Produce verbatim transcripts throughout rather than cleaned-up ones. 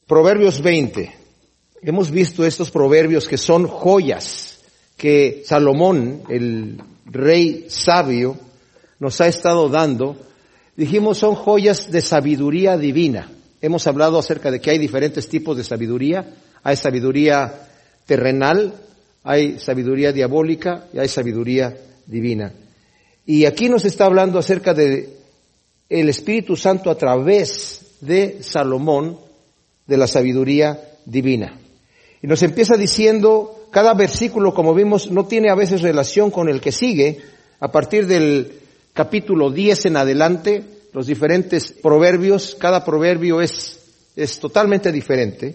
Proverbios veinte. Hemos visto estos proverbios que son joyas que Salomón, el rey sabio, nos ha estado dando. Dijimos, son joyas de sabiduría divina. Hemos hablado acerca de que hay diferentes tipos de sabiduría. Hay sabiduría terrenal, hay sabiduría diabólica y hay sabiduría divina. Y aquí nos está hablando acerca de el Espíritu Santo a través de Salomón, de la sabiduría divina. Y nos empieza diciendo, cada versículo, como vimos, no tiene a veces relación con el que sigue. A partir del capítulo diez en adelante, los diferentes proverbios, cada proverbio es, es totalmente diferente.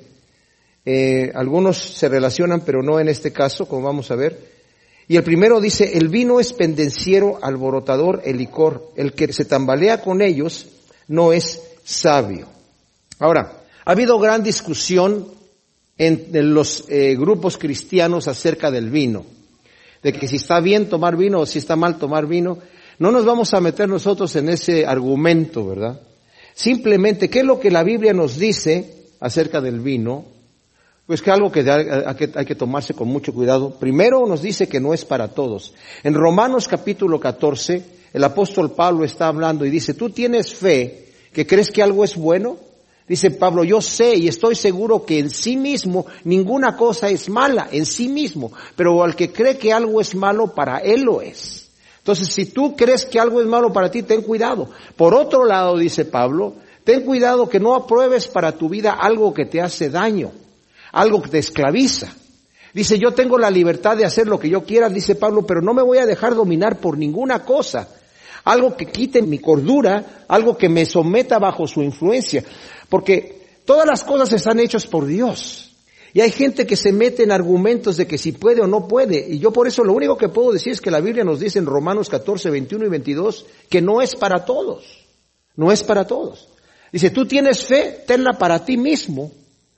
Eh, algunos se relacionan, pero no en este caso, como vamos a ver. Y el primero dice, el vino es pendenciero, alborotador, el licor. El que se tambalea con ellos no es sabio. Ahora, ha habido gran discusión en, en los eh, grupos cristianos acerca del vino. De que si está bien tomar vino o si está mal tomar vino. No nos vamos a meter nosotros en ese argumento, ¿verdad? Simplemente, ¿qué es lo que la Biblia nos dice acerca del vino? Pues que algo que hay que, hay que tomarse con mucho cuidado. Primero nos dice que no es para todos. En Romanos capítulo catorce, el apóstol Pablo está hablando y dice, ¿tú tienes fe que crees que algo es bueno? Dice Pablo, yo sé y estoy seguro que en sí mismo ninguna cosa es mala, en sí mismo. Pero al que cree que algo es malo, para él lo es. Entonces, si tú crees que algo es malo para ti, ten cuidado. Por otro lado, dice Pablo, ten cuidado que no apruebes para tu vida algo que te hace daño, algo que te esclaviza. Dice, yo tengo la libertad de hacer lo que yo quiera, dice Pablo, pero no me voy a dejar dominar por ninguna cosa. Algo que quite mi cordura, algo que me someta bajo su influencia. Porque todas las cosas están hechas por Dios. Y hay gente que se mete en argumentos de que si puede o no puede. Y yo por eso lo único que puedo decir es que la Biblia nos dice en Romanos catorce, veintiuno y veintidós que no es para todos. No es para todos. Dice, tú tienes fe, tenla para ti mismo.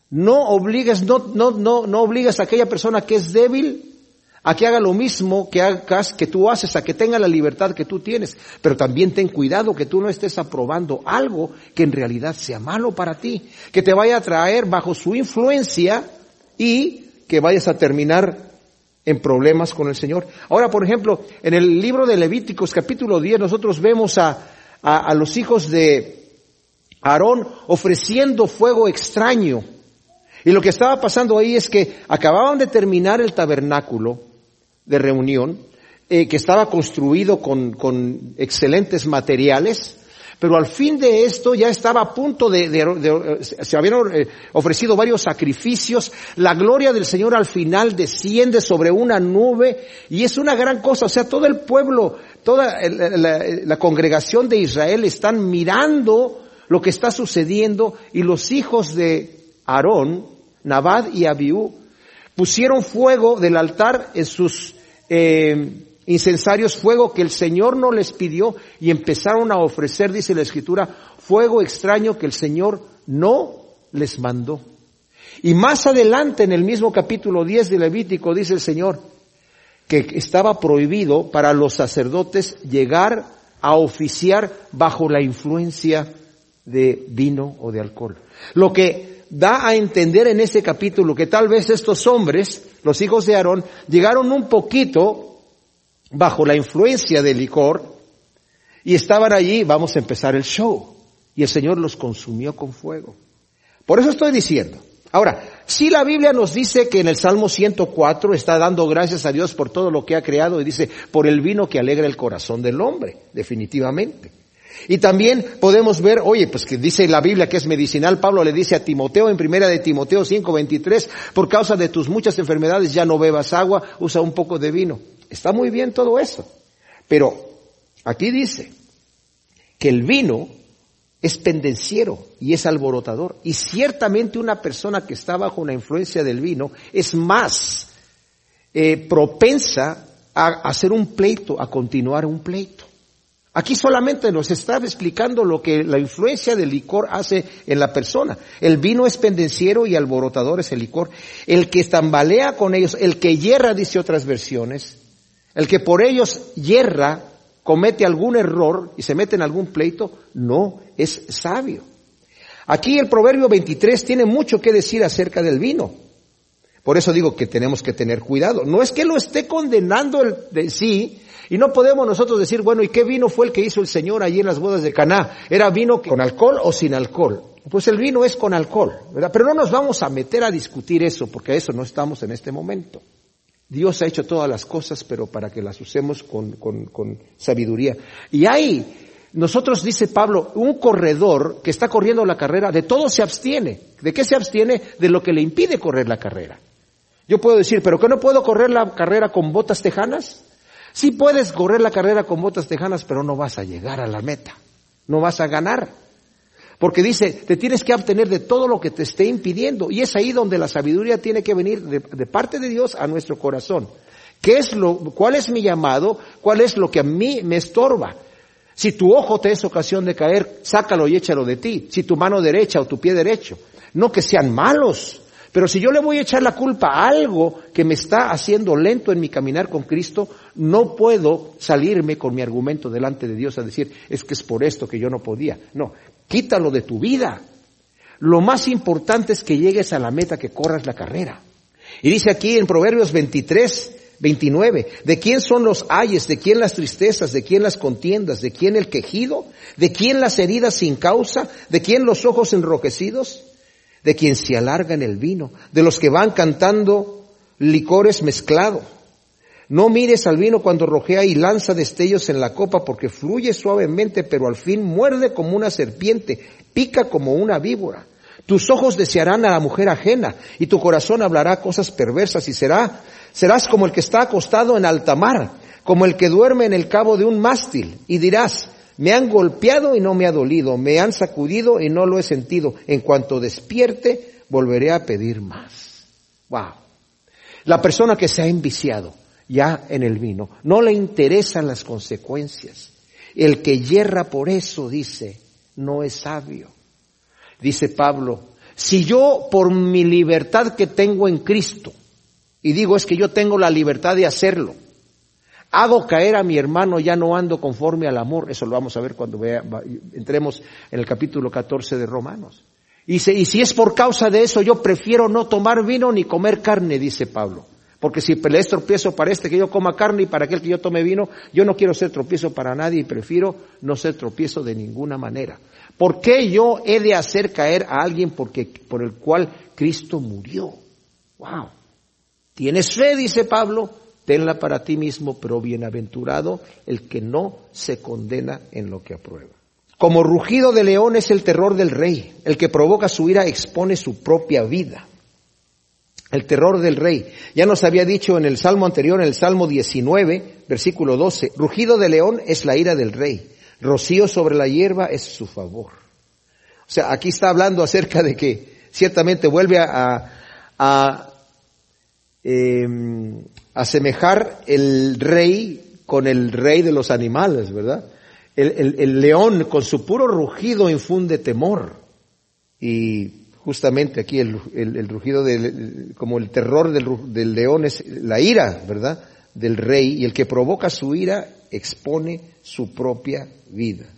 No obligues, no, no, no, no obligues a aquella persona que es débil a que haga lo mismo que hagas, que tú haces, a que tenga la libertad que tú tienes. Pero también ten cuidado que tú no estés aprobando algo que en realidad sea malo para ti, que te vaya a traer bajo su influencia y que vayas a terminar en problemas con el Señor. Ahora, por ejemplo, en el libro de Levíticos, capítulo diez, nosotros vemos a, a, a los hijos de Aarón ofreciendo fuego extraño. Y lo que estaba pasando ahí es que acababan de terminar el tabernáculo de reunión, eh, que estaba construido con, con excelentes materiales, pero al fin de esto ya estaba a punto de, de, de se habían ofrecido varios sacrificios. La gloria del Señor al final desciende sobre una nube y es una gran cosa. O sea, todo el pueblo, toda la, la, la congregación de Israel están mirando lo que está sucediendo y los hijos de Aarón, Nadab y Abiú, pusieron fuego del altar en sus eh, incensarios, fuego que el Señor no les pidió, y empezaron a ofrecer, dice la Escritura, fuego extraño que el Señor no les mandó. Y más adelante, en el mismo capítulo diez de Levítico, dice el Señor que estaba prohibido para los sacerdotes llegar a oficiar bajo la influencia de vino o de alcohol. Lo que da a entender en ese capítulo que tal vez estos hombres, los hijos de Aarón, llegaron un poquito bajo la influencia del licor y estaban allí, vamos a empezar el show, y el Señor los consumió con fuego. Por eso estoy diciendo. Ahora, si la Biblia nos dice que en el Salmo ciento cuatro está dando gracias a Dios por todo lo que ha creado, y dice, por el vino que alegra el corazón del hombre, definitivamente. Y también podemos ver, oye, pues que dice la Biblia que es medicinal. Pablo le dice a Timoteo en primera de Timoteo cinco veintitrés, por causa de tus muchas enfermedades ya no bebas agua, usa un poco de vino. Está muy bien todo eso. Pero aquí dice que el vino es pendenciero y es alborotador. Y ciertamente una persona que está bajo una influencia del vino es más eh, propensa a hacer un pleito, a continuar un pleito. Aquí solamente nos está explicando lo que la influencia del licor hace en la persona. El vino es pendenciero y alborotador es el licor. El que tambalea con ellos, el que yerra, dice otras versiones, el que por ellos yerra, comete algún error y se mete en algún pleito, no es sabio. Aquí el Proverbio veintitrés tiene mucho que decir acerca del vino. Por eso digo que tenemos que tener cuidado. No es que lo esté condenando el de sí, y no podemos nosotros decir, bueno, ¿y qué vino fue el que hizo el Señor allí en las bodas de Caná? ¿Era vino con alcohol o sin alcohol? Pues el vino es con alcohol, ¿verdad? Pero no nos vamos a meter a discutir eso, porque a eso no estamos en este momento. Dios ha hecho todas las cosas, pero para que las usemos con, con, con sabiduría. Y hay... Nosotros, dice Pablo, un corredor que está corriendo la carrera, de todo se abstiene. ¿De qué se abstiene? De lo que le impide correr la carrera. Yo puedo decir, ¿pero qué no puedo correr la carrera con botas tejanas? Sí puedes correr la carrera con botas tejanas, pero no vas a llegar a la meta. No vas a ganar. Porque dice, te tienes que abstener de todo lo que te esté impidiendo. Y es ahí donde la sabiduría tiene que venir de, de parte de Dios a nuestro corazón. ¿Qué es lo, cuál es mi llamado? ¿Cuál es lo que a mí me estorba? Si tu ojo te es ocasión de caer, sácalo y échalo de ti. Si tu mano derecha o tu pie derecho. No que sean malos. Pero si yo le voy a echar la culpa a algo que me está haciendo lento en mi caminar con Cristo, no puedo salirme con mi argumento delante de Dios a decir, es que es por esto que yo no podía. No, quítalo de tu vida. Lo más importante es que llegues a la meta, que corras la carrera. Y dice aquí en Proverbios veintitrés, veintinueve, ¿de quién son los ayes? ¿De quién las tristezas? ¿De quién las contiendas? ¿De quién el quejido? ¿De quién las heridas sin causa? ¿De quién los ojos enrojecidos? De quien se alarga en el vino, de los que van cantando licores mezclado. No mires al vino cuando rojea y lanza destellos en la copa, porque fluye suavemente, pero al fin muerde como una serpiente, pica como una víbora. Tus ojos desearán a la mujer ajena, y tu corazón hablará cosas perversas, y será, serás como el que está acostado en alta mar, como el que duerme en el cabo de un mástil, y dirás, me han golpeado y no me ha dolido, me han sacudido y no lo he sentido. En cuanto despierte, volveré a pedir más. Wow. La persona que se ha enviciado ya en el vino, no le interesan las consecuencias. El que yerra por eso, dice, no es sabio. Dice Pablo, si yo por mi libertad que tengo en Cristo, y digo es que yo tengo la libertad de hacerlo, hago caer a mi hermano, ya no ando conforme al amor. Eso lo vamos a ver cuando vea, entremos en el capítulo catorce de Romanos. Y, se, y si es por causa de eso, yo prefiero no tomar vino ni comer carne, dice Pablo. Porque si le es tropiezo para este que yo coma carne y para aquel que yo tome vino, yo no quiero ser tropiezo para nadie y prefiero no ser tropiezo de ninguna manera. ¿Por qué yo he de hacer caer a alguien porque, por el cual Cristo murió? ¡Wow! ¿Tienes fe?, dice Pablo. Tenla para ti mismo, pero bienaventurado el que no se condena en lo que aprueba. Como rugido de león es el terror del rey. El que provoca su ira expone su propia vida. El terror del rey. Ya nos había dicho en el salmo anterior, en el salmo diecinueve, versículo doce, rugido de león es la ira del rey. Rocío sobre la hierba es su favor. O sea, aquí está hablando acerca de que ciertamente vuelve a, a eh, asemejar el rey con el rey de los animales, ¿verdad? El, el, el león con su puro rugido infunde temor. Y justamente aquí el, el, el rugido, del, como el terror del, del león es la ira, ¿verdad?, del rey. Y el que provoca su ira expone su propia vida.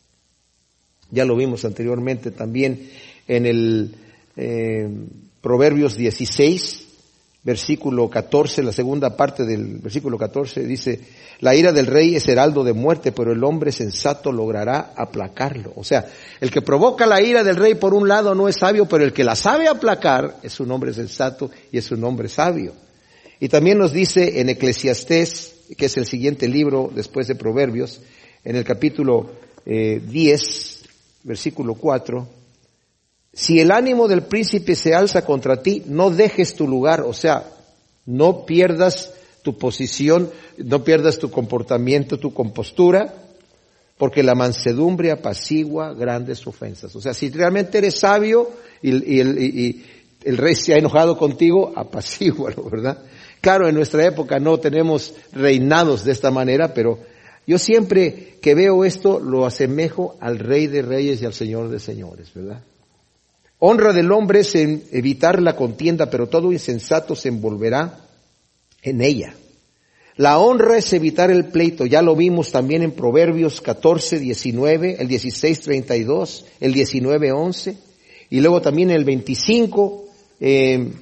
Ya lo vimos anteriormente también en el eh, Proverbios dieciséis, versículo catorce, la segunda parte del versículo catorce dice, la ira del rey es heraldo de muerte, pero el hombre sensato logrará aplacarlo. O sea, el que provoca la ira del rey por un lado no es sabio, pero el que la sabe aplacar es un hombre sensato y es un hombre sabio. Y también nos dice en Eclesiastés, que es el siguiente libro después de Proverbios, en el capítulo eh, diez, versículo cuatro, si el ánimo del príncipe se alza contra ti, no dejes tu lugar, o sea, no pierdas tu posición, no pierdas tu comportamiento, tu compostura, porque la mansedumbre apacigua grandes ofensas. O sea, si realmente eres sabio y, y, el, y, y el rey se ha enojado contigo, apacígualo, ¿verdad? Claro, en nuestra época no tenemos reinados de esta manera, pero yo siempre que veo esto lo asemejo al Rey de Reyes y al Señor de Señores, ¿verdad? Honra del hombre es en evitar la contienda, pero todo insensato se envolverá en ella. La honra es evitar el pleito, ya lo vimos también en Proverbios catorce, diecinueve, el dieciséis, treinta y dos, el diecinueve, once. Y luego también el veinticinco, eh,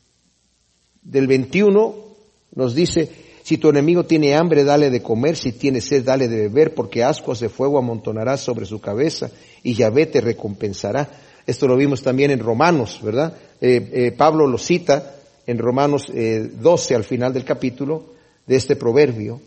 del veintiuno, nos dice, si tu enemigo tiene hambre, dale de comer, si tiene sed, dale de beber, porque ascuas de fuego amontonarás sobre su cabeza y Yahvé te recompensará. Esto lo vimos también en Romanos, ¿verdad? Eh, eh, Pablo lo cita en Romanos eh, doce, al final del capítulo, de este proverbio.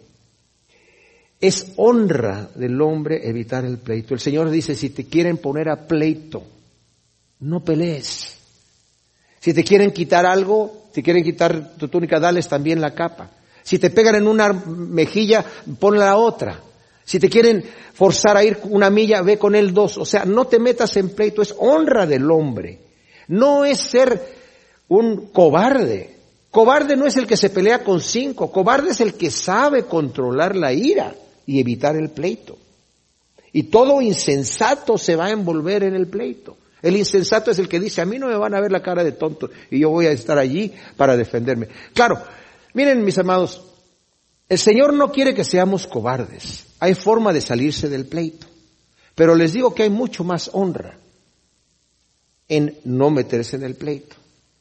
Es honra del hombre evitar el pleito. El Señor dice, si te quieren poner a pleito, no pelees. Si te quieren quitar algo, si quieren quitar tu túnica, dales también la capa. Si te pegan en una mejilla, ponle la otra. Si te quieren forzar a ir una milla, ve con él dos. O sea, no te metas en pleito, es honra del hombre. No es ser un cobarde. Cobarde no es el que se pelea con cinco, cobarde es el que sabe controlar la ira y evitar el pleito. Y todo insensato se va a envolver en el pleito. El insensato es el que dice, a mí no me van a ver la cara de tonto y yo voy a estar allí para defenderme. Claro, miren mis amados, el Señor no quiere que seamos cobardes. Hay forma de salirse del pleito. Pero les digo que hay mucho más honra en no meterse en el pleito.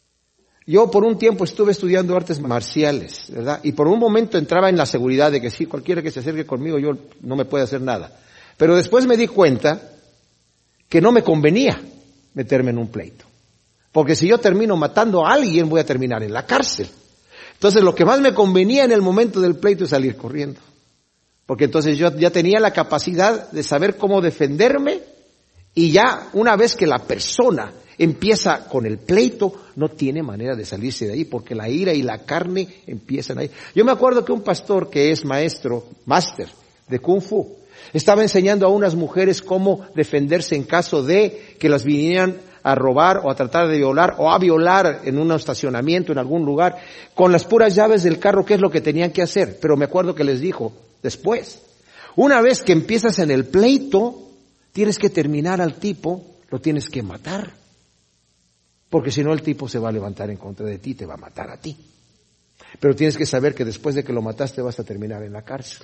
Yo por un tiempo estuve estudiando artes marciales, ¿verdad? Y por un momento entraba en la seguridad de que sí, cualquiera que se acerque conmigo, yo no me puede hacer nada. Pero después me di cuenta que no me convenía meterme en un pleito. Porque si yo termino matando a alguien, voy a terminar en la cárcel. Entonces lo que más me convenía en el momento del pleito es salir corriendo. Porque entonces yo ya tenía la capacidad de saber cómo defenderme y ya una vez que la persona empieza con el pleito, no tiene manera de salirse de ahí, porque la ira y la carne empiezan ahí. Yo me acuerdo que un pastor que es maestro, máster de Kung Fu, estaba enseñando a unas mujeres cómo defenderse en caso de que las vinieran a robar o a tratar de violar o a violar en un estacionamiento, en algún lugar, con las puras llaves del carro, qué es lo que tenían que hacer. Pero me acuerdo que les dijo después, una vez que empiezas en el pleito, tienes que terminar al tipo, lo tienes que matar. Porque si no el tipo se va a levantar en contra de ti, te va a matar a ti. Pero tienes que saber que después de que lo mataste vas a terminar en la cárcel.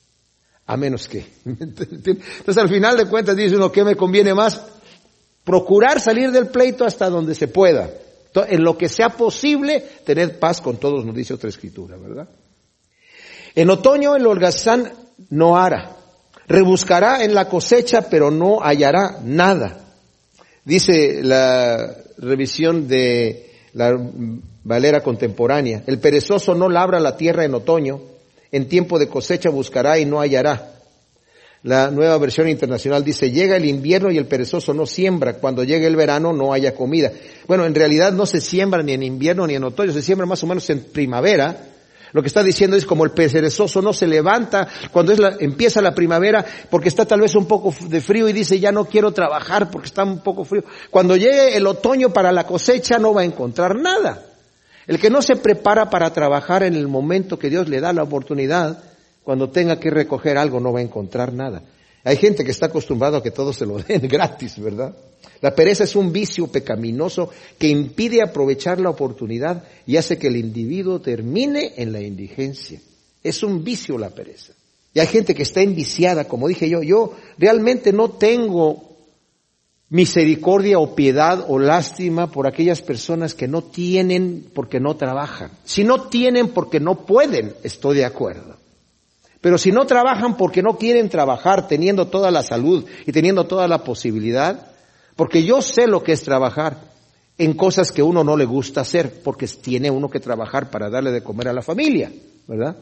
A menos que... Entonces al final de cuentas dice uno, ¿qué me conviene más? Procurar salir del pleito hasta donde se pueda. En lo que sea posible, tener paz con todos, nos dice otra escritura, ¿verdad? En otoño el holgazán no hará. Rebuscará en la cosecha, pero no hallará nada. Dice la revisión de la Valera contemporánea, el perezoso no labra la tierra en otoño, en tiempo de cosecha buscará y no hallará. La Nueva Versión Internacional dice, llega el invierno y el perezoso no siembra, cuando llegue el verano no haya comida. Bueno, en realidad no se siembra ni en invierno ni en otoño, se siembra más o menos en primavera. Lo que está diciendo es como el perezoso no se levanta cuando es la, empieza la primavera porque está tal vez un poco de frío y dice ya no quiero trabajar porque está un poco frío. Cuando llegue el otoño para la cosecha no va a encontrar nada. El que no se prepara para trabajar en el momento que Dios le da la oportunidad, cuando tenga que recoger algo no va a encontrar nada. Hay gente que está acostumbrado a que todo se lo den gratis, ¿verdad? La pereza es un vicio pecaminoso que impide aprovechar la oportunidad y hace que el individuo termine en la indigencia. Es un vicio la pereza. Y hay gente que está enviciada, como dije yo, yo realmente no tengo misericordia o piedad o lástima por aquellas personas que no tienen porque no trabajan. Si no tienen porque no pueden, estoy de acuerdo. Pero si no trabajan porque no quieren trabajar, teniendo toda la salud y teniendo toda la posibilidad, porque yo sé lo que es trabajar en cosas que uno no le gusta hacer, porque tiene uno que trabajar para darle de comer a la familia, ¿verdad?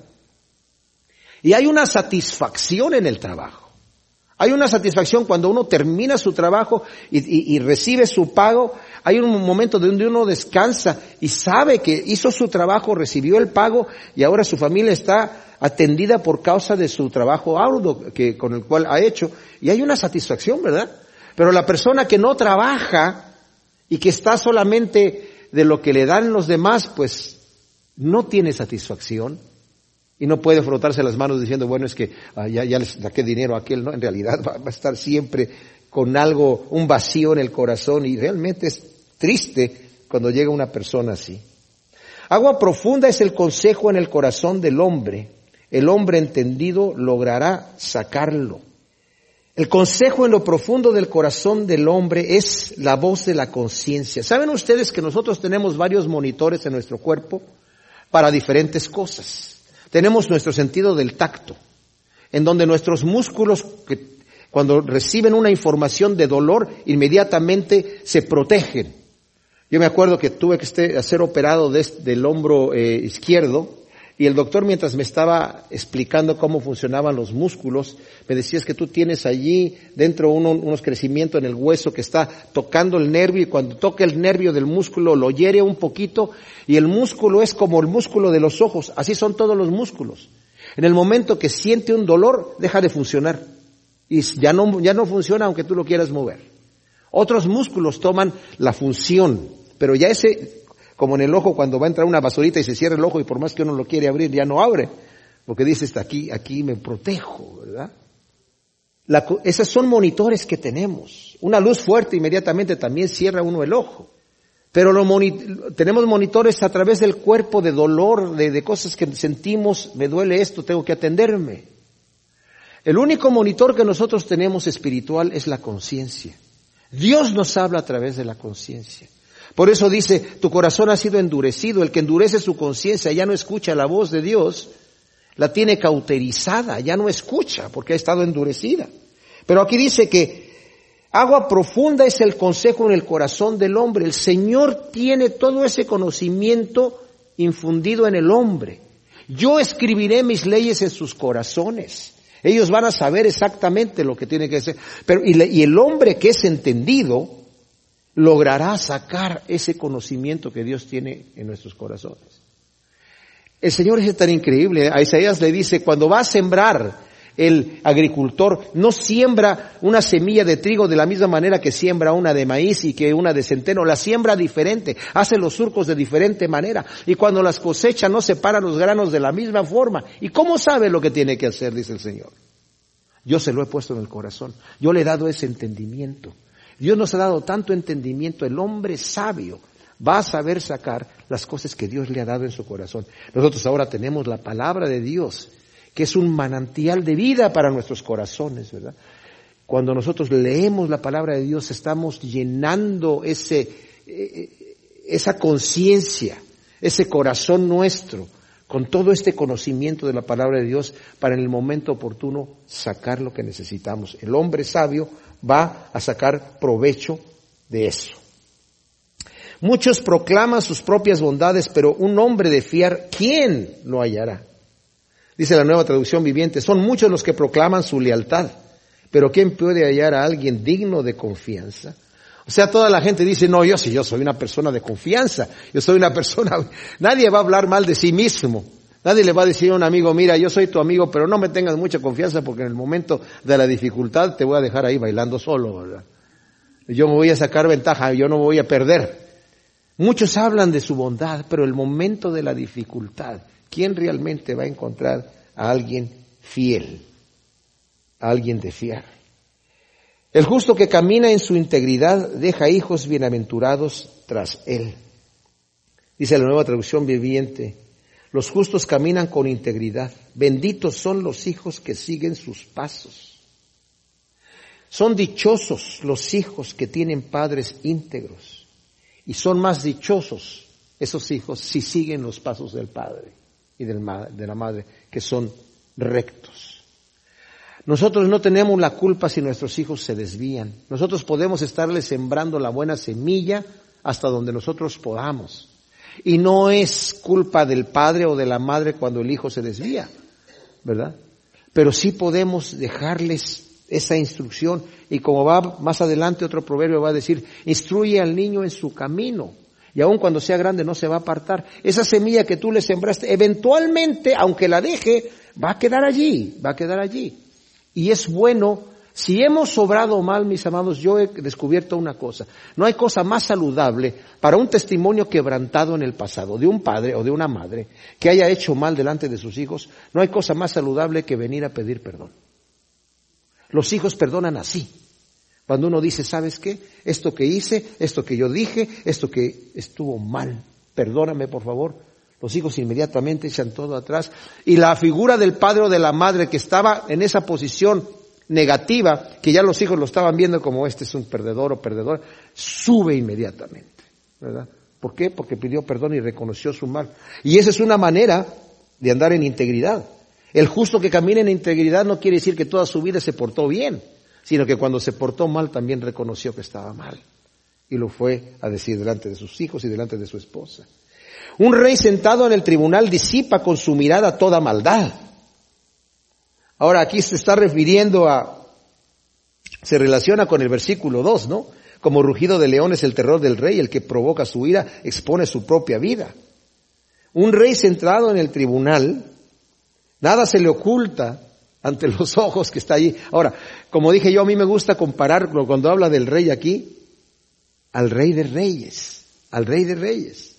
Y hay una satisfacción en el trabajo. Hay una satisfacción cuando uno termina su trabajo y, y, y recibe su pago. Hay un momento donde uno descansa y sabe que hizo su trabajo, recibió el pago y ahora su familia está atendida por causa de su trabajo arduo que, con el cual ha hecho. Y hay una satisfacción, ¿verdad? Pero la persona que no trabaja y que está solamente de lo que le dan los demás, pues no tiene satisfacción. Y no puede frotarse las manos diciendo, bueno, es que ah, ya, ya les saqué dinero a aquel, ¿no? En realidad va, va a estar siempre con algo, un vacío en el corazón y realmente es triste cuando llega una persona así. Agua profunda es el consejo en el corazón del hombre. El hombre entendido logrará sacarlo. El consejo en lo profundo del corazón del hombre es la voz de la conciencia. ¿Saben ustedes que nosotros tenemos varios monitores en nuestro cuerpo para diferentes cosas? Tenemos nuestro sentido del tacto, en donde nuestros músculos, que cuando reciben una información de dolor, inmediatamente se protegen. Yo me acuerdo que tuve que este, ser operado de, del hombro eh, izquierdo, y el doctor, mientras me estaba explicando cómo funcionaban los músculos, me decía: es que tú tienes allí dentro uno, unos crecimientos en el hueso que está tocando el nervio, y cuando toca el nervio del músculo lo hiere un poquito, y el músculo es como el músculo de los ojos. Así son todos los músculos. En el momento que siente un dolor, deja de funcionar. Y ya no, ya no funciona aunque tú lo quieras mover. Otros músculos toman la función, pero ya ese, como en el ojo cuando va a entrar una basurita y se cierra el ojo y por más que uno lo quiere abrir, ya no abre. Porque dice: está aquí, aquí me protejo, ¿verdad? La, esos son monitores que tenemos. Una luz fuerte inmediatamente también cierra uno el ojo. Pero lo moni- tenemos monitores a través del cuerpo de dolor, de, de cosas que sentimos: me duele esto, tengo que atenderme. El único monitor que nosotros tenemos espiritual es la conciencia. Dios nos habla a través de la conciencia. Por eso dice: tu corazón ha sido endurecido. El que endurece su conciencia ya no escucha la voz de Dios, la tiene cauterizada, ya no escucha porque ha estado endurecida. Pero aquí dice que agua profunda es el consejo en el corazón del hombre. El Señor tiene todo ese conocimiento infundido en el hombre. Yo escribiré mis leyes en sus corazones. Ellos van a saber exactamente lo que tiene que hacer. Pero, y, le, y el hombre que es entendido logrará sacar ese conocimiento que Dios tiene en nuestros corazones. El Señor es tan increíble. A Isaías le dice: cuando va a sembrar el agricultor, no siembra una semilla de trigo de la misma manera que siembra una de maíz y que una de centeno. La siembra diferente, hace los surcos de diferente manera. Y cuando las cosecha no separa los granos de la misma forma. ¿Y cómo sabe lo que tiene que hacer? Dice el Señor. Yo se lo he puesto en el corazón. Yo le he dado ese entendimiento. Dios nos ha dado tanto entendimiento. El hombre sabio va a saber sacar las cosas que Dios le ha dado en su corazón. Nosotros ahora tenemos la palabra de Dios, que es un manantial de vida para nuestros corazones, ¿verdad? Cuando nosotros leemos la palabra de Dios, estamos llenando ese, esa conciencia, ese corazón nuestro, con todo este conocimiento de la palabra de Dios, para en el momento oportuno sacar lo que necesitamos. El hombre sabio va a sacar provecho de eso. Muchos proclaman sus propias bondades, pero un hombre de fiar, ¿quién lo hallará? Dice la Nueva Traducción Viviente: son muchos los que proclaman su lealtad, pero ¿quién puede hallar a alguien digno de confianza? O sea, toda la gente dice: no, yo sí, yo soy una persona de confianza, yo soy una persona... Nadie va a hablar mal de sí mismo. Nadie le va a decir a un amigo: mira, yo soy tu amigo, pero no me tengas mucha confianza porque en el momento de la dificultad te voy a dejar ahí bailando solo, ¿verdad? Yo me voy a sacar ventaja, yo no me voy a perder. Muchos hablan de su bondad, pero el momento de la dificultad, ¿quién realmente va a encontrar a alguien fiel? A alguien de fiar. El justo que camina en su integridad deja hijos bienaventurados tras él. Dice la Nueva Traducción Viviente: los justos caminan con integridad. Benditos son los hijos que siguen sus pasos. Son dichosos los hijos que tienen padres íntegros. Y son más dichosos esos hijos si siguen los pasos del padre y del ma- de la madre, que son rectos. Nosotros no tenemos la culpa si nuestros hijos se desvían. Nosotros podemos estarles sembrando la buena semilla hasta donde nosotros podamos. Y no es culpa del padre o de la madre cuando el hijo se desvía, ¿verdad? Pero sí podemos dejarles esa instrucción. Y como va más adelante otro proverbio va a decir: instruye al niño en su camino, y aun cuando sea grande no se va a apartar. Esa semilla que tú le sembraste, eventualmente, aunque la deje, va a quedar allí, va a quedar allí. Y es bueno, si hemos obrado mal, mis amados, yo he descubierto una cosa: no hay cosa más saludable para un testimonio quebrantado en el pasado, de un padre o de una madre que haya hecho mal delante de sus hijos. No hay cosa más saludable que venir a pedir perdón. Los hijos perdonan así. Cuando uno dice: ¿sabes qué? Esto que hice, esto que yo dije, esto que estuvo mal, perdóname por favor. Los hijos inmediatamente echan todo atrás. Y la figura del padre o de la madre que estaba en esa posición negativa, que ya los hijos lo estaban viendo como este es un perdedor o perdedor, sube inmediatamente, ¿verdad? ¿Por qué? Porque pidió perdón y reconoció su mal. Y esa es una manera de andar en integridad. El justo que camina en integridad no quiere decir que toda su vida se portó bien, sino que cuando se portó mal también reconoció que estaba mal. Y lo fue a decir delante de sus hijos y delante de su esposa. Un rey sentado en el tribunal disipa con su mirada toda maldad. Ahora aquí se está refiriendo a, se relaciona con el versículo dos, ¿no? Como rugido de león es el terror del rey, el que provoca su ira expone su propia vida. Un rey sentado en el tribunal, nada se le oculta ante los ojos que está allí. Ahora, como dije yo, a mí me gusta compararlo cuando habla del rey aquí, al rey de reyes, al rey de reyes.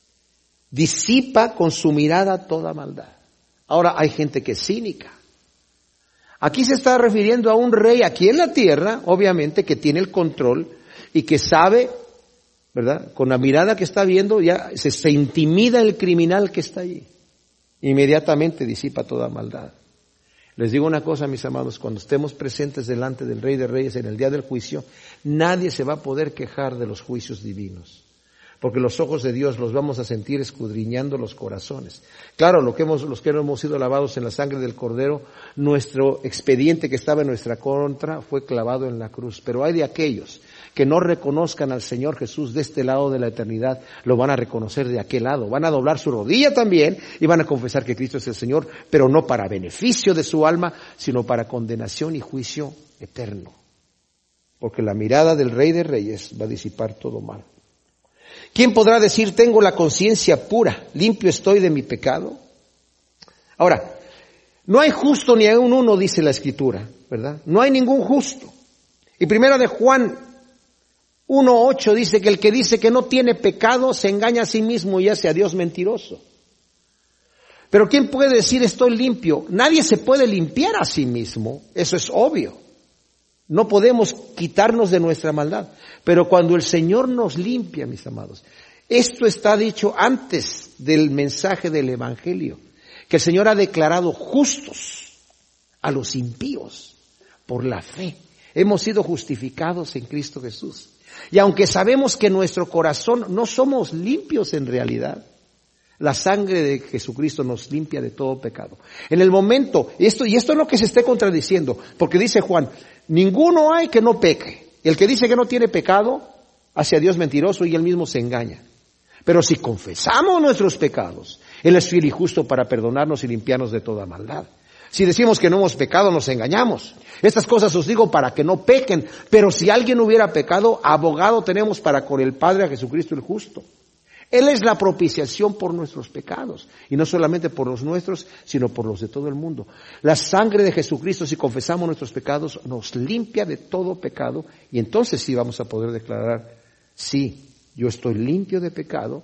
Disipa con su mirada toda maldad. Ahora, hay gente que es cínica. Aquí se está refiriendo a un rey aquí en la tierra, obviamente, que tiene el control y que sabe, ¿verdad? Con la mirada que está viendo, ya se, se intimida el criminal que está allí. Inmediatamente disipa toda maldad. Les digo una cosa, mis amados, cuando estemos presentes delante del Rey de Reyes en el día del juicio, nadie se va a poder quejar de los juicios divinos. Porque los ojos de Dios los vamos a sentir escudriñando los corazones. Claro, lo que hemos, los que no hemos sido lavados en la sangre del Cordero, nuestro expediente que estaba en nuestra contra fue clavado en la cruz. Pero hay de aquellos que no reconozcan al Señor Jesús de este lado de la eternidad, lo van a reconocer de aquel lado. Van a doblar su rodilla también y van a confesar que Cristo es el Señor, pero no para beneficio de su alma, sino para condenación y juicio eterno. Porque la mirada del Rey de Reyes va a disipar todo mal. ¿Quién podrá decir, tengo la conciencia pura, limpio estoy de mi pecado? Ahora, no hay justo ni aun uno, dice la Escritura, ¿verdad? No hay ningún justo. Y primera de Juan uno ocho dice que el que dice que no tiene pecado se engaña a sí mismo y hace a Dios mentiroso. Pero ¿quién puede decir estoy limpio? Nadie se puede limpiar a sí mismo, eso es obvio. No podemos quitarnos de nuestra maldad. Pero cuando el Señor nos limpia, mis amados, esto está dicho antes del mensaje del Evangelio, que el Señor ha declarado justos a los impíos por la fe. Hemos sido justificados en Cristo Jesús. Y aunque sabemos que en nuestro corazón no somos limpios en realidad, la sangre de Jesucristo nos limpia de todo pecado. En el momento, esto, y esto es lo que se esté contradiciendo, porque dice Juan, ninguno hay que no peque. El que dice que no tiene pecado, hace a Dios mentiroso y él mismo se engaña. Pero si confesamos nuestros pecados, Él es fiel y justo para perdonarnos y limpiarnos de toda maldad. Si decimos que no hemos pecado, nos engañamos. Estas cosas os digo para que no pequen, pero si alguien hubiera pecado, abogado tenemos para con el Padre a Jesucristo el justo. Él es la propiciación por nuestros pecados, y no solamente por los nuestros, sino por los de todo el mundo. La sangre de Jesucristo, si confesamos nuestros pecados, nos limpia de todo pecado, y entonces sí vamos a poder declarar, sí, yo estoy limpio de pecado,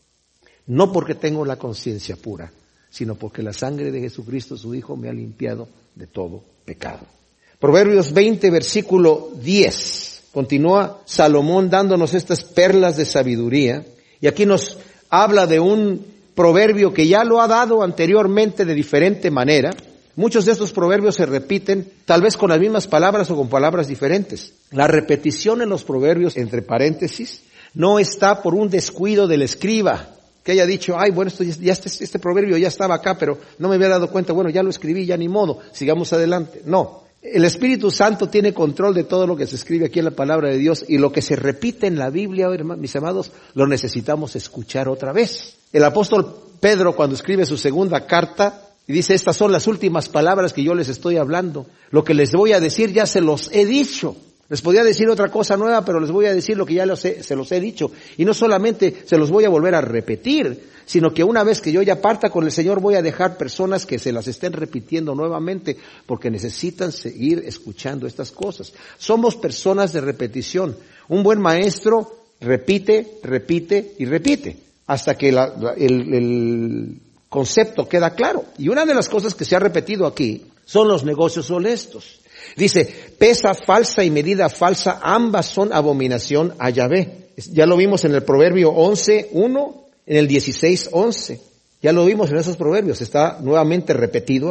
no porque tengo la conciencia pura, sino porque la sangre de Jesucristo, su Hijo, me ha limpiado de todo pecado. Proverbios veinte, versículo diez. Continúa Salomón dándonos estas perlas de sabiduría, y aquí nos habla de un proverbio que ya lo ha dado anteriormente de diferente manera. Muchos de estos proverbios se repiten, tal vez con las mismas palabras o con palabras diferentes. La repetición en los proverbios, entre paréntesis, no está por un descuido del escriba, que haya dicho, ay, bueno, esto ya, ya este, este proverbio ya estaba acá, pero no me había dado cuenta, bueno, ya lo escribí, ya ni modo, sigamos adelante. No, el Espíritu Santo tiene control de todo lo que se escribe aquí en la palabra de Dios, y lo que se repite en la Biblia, mis amados, lo necesitamos escuchar otra vez. El apóstol Pedro, cuando escribe su segunda carta, y dice, estas son las últimas palabras que yo les estoy hablando, lo que les voy a decir ya se los he dicho. Les podía decir otra cosa nueva, pero les voy a decir lo que ya los he, se los he dicho. Y no solamente se los voy a volver a repetir, sino que una vez que yo ya parta con el Señor, voy a dejar personas que se las estén repitiendo nuevamente, porque necesitan seguir escuchando estas cosas. Somos personas de repetición. Un buen maestro repite, repite y repite, hasta que la, la, el, el concepto queda claro. Y una de las cosas que se ha repetido aquí son los negocios honestos. Dice, pesa falsa y medida falsa, ambas son abominación a Yahvé. Ya lo vimos en el Proverbio once, uno, en el dieciséis, once. Ya lo vimos en esos proverbios, está nuevamente repetido aquí.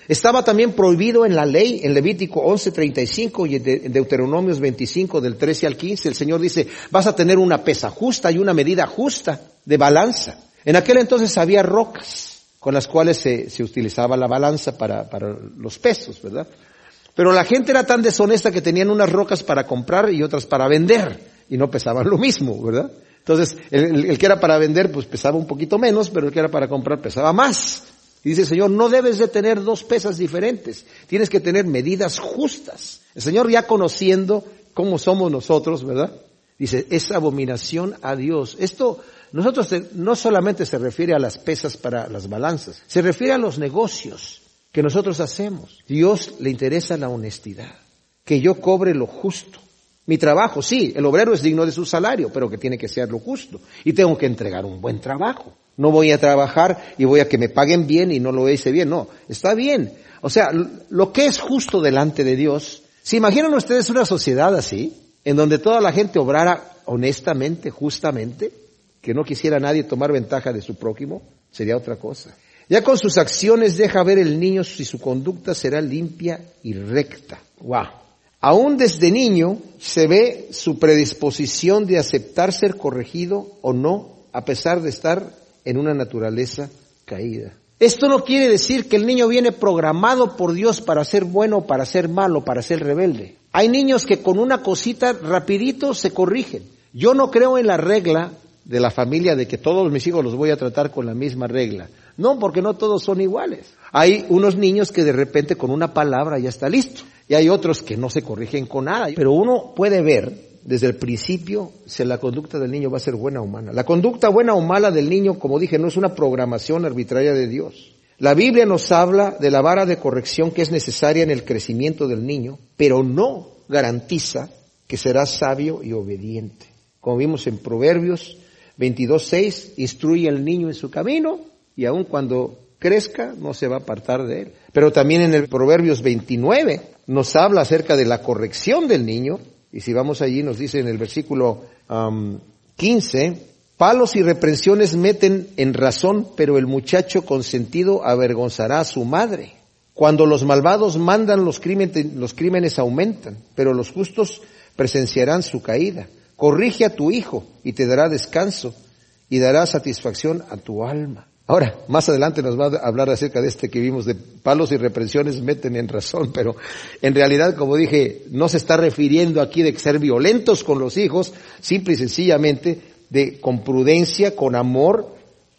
Estaba también prohibido en la ley, en Levítico once treinta y cinco y en Deuteronomios veinticinco del trece al quince. El Señor dice, vas a tener una pesa justa y una medida justa de balanza. En aquel entonces había rocas con las cuales se, se utilizaba la balanza para, para los pesos, ¿verdad? Pero la gente era tan deshonesta que tenían unas rocas para comprar y otras para vender y no pesaban lo mismo, ¿verdad? Entonces, el, el, el que era para vender pues pesaba un poquito menos, pero el que era para comprar pesaba más. Y dice el Señor, no debes de tener dos pesas diferentes, tienes que tener medidas justas. El Señor, ya conociendo cómo somos nosotros, ¿verdad? Dice, es abominación a Dios. Esto, nosotros no solamente se refiere a las pesas para las balanzas, se refiere a los negocios que nosotros hacemos. Dios le interesa la honestidad, que yo cobre lo justo. Mi trabajo, sí, el obrero es digno de su salario, pero que tiene que ser lo justo. Y tengo que entregar un buen trabajo. No voy a trabajar y voy a que me paguen bien y no lo hice bien. No, está bien. O sea, lo que es justo delante de Dios. ¿Se imaginan ustedes una sociedad así? En donde toda la gente obrara honestamente, justamente, que no quisiera nadie tomar ventaja de su prójimo, sería otra cosa. Ya con sus acciones deja ver el niño si su conducta será limpia y recta. ¡Wow! Aún desde niño se ve su predisposición de aceptar ser corregido o no, a pesar de estar en una naturaleza caída. Esto no quiere decir que el niño viene programado por Dios para ser bueno, para ser malo, para ser rebelde. Hay niños que con una cosita rapidito se corrigen. Yo no creo en la regla de la familia de que todos mis hijos los voy a tratar con la misma regla. No, porque no todos son iguales. Hay unos niños que de repente con una palabra ya está listo. Y hay otros que no se corrigen con nada. Pero uno puede ver desde el principio si la conducta del niño va a ser buena o mala. La conducta buena o mala del niño, como dije, no es una programación arbitraria de Dios. La Biblia nos habla de la vara de corrección que es necesaria en el crecimiento del niño, pero no garantiza que será sabio y obediente. Como vimos en Proverbios veintidós seis, instruye al niño en su camino y aun cuando crezca no se va a apartar de él. Pero también en el Proverbios veintinueve nos habla acerca de la corrección del niño, y si vamos allí nos dice en el versículo um, quince, palos y reprensiones meten en razón, pero el muchacho consentido avergonzará a su madre. Cuando los malvados mandan, los crímenes, los crímenes aumentan, pero los justos presenciarán su caída. Corrige a tu hijo y te dará descanso y dará satisfacción a tu alma. Ahora, más adelante nos va a hablar acerca de este que vimos de palos y reprensiones meten en razón, pero en realidad, como dije, no se está refiriendo aquí de ser violentos con los hijos, simple y sencillamente de con prudencia, con amor,